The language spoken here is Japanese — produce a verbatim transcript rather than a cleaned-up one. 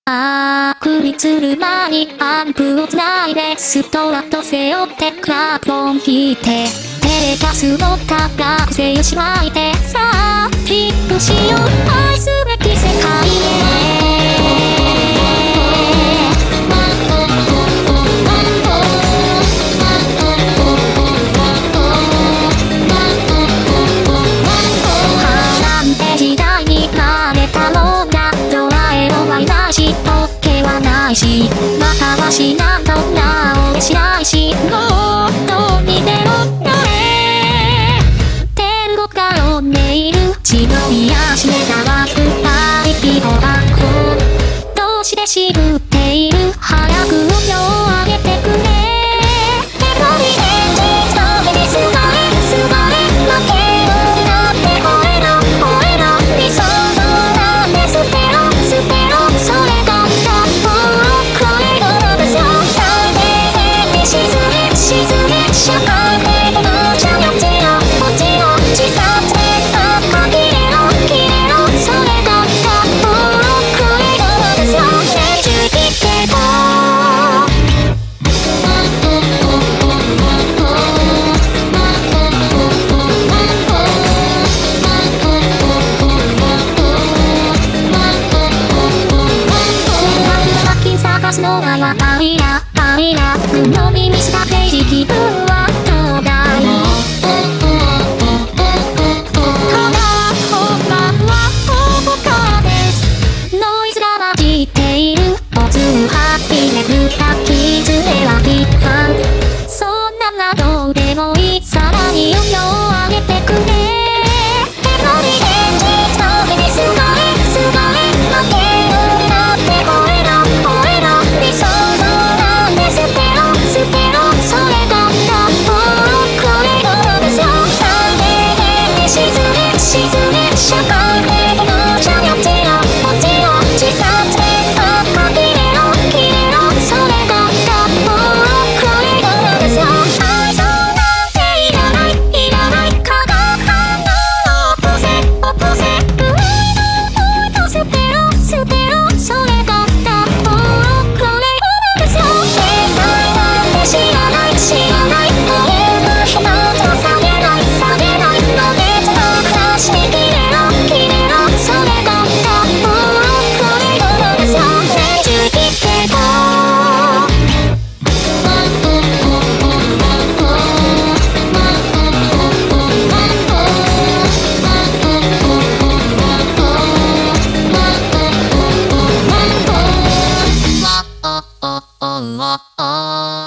あー、首つる間にアンプを繋いでストラット背負ってクラクロン引いてテレキャスのタラクセしまいてさあヒットしよう愛すべき世界へ波乱って時代に慣れたもんだ捉えろはいないし時はないしまたはしなんとなおしないしもうどうにでもなれ天国が呼んでいる血の癒し目覚くパリピのバッグどうして渋っている早く音量上げてくれメモリエンジンの目にすがれすがれ負けるなって吠えろ吠えろ理想像なんで捨てろ捨てろそれがだもうこれがですよ最低限に沈め沈め社会的なじゃなくてよ落ちろ自殺であ切れろ切れろそれがだもうこれがですよねじ切ってこ探すのはやパイラパイラ鵜呑みにしたページ気分はどうだいただ本番はここからですノイズが混じっているおつはひねくった傷ではピッカンそんなのどうでもいいさらに音量上げてくれメロディエンジンの目にすがれすがれ負けるなって吠えろ吠えろ理想像なんで捨てろ捨てろそれがだもうこれがですよ最低限に沈め沈め社会的なじゃなくてよ落ちろ自殺であ切れろ切れろそれがだもうこれがですよ愛想なんていらないいらない化学反応を起こせ起こせ上の置いと捨てろ捨てろそれがだもうこれがですよ天才なんて知らない知らない吠える人と下げない下げないの別の話に切れろ切れろそれがだもうこれがですよねじ切ってこう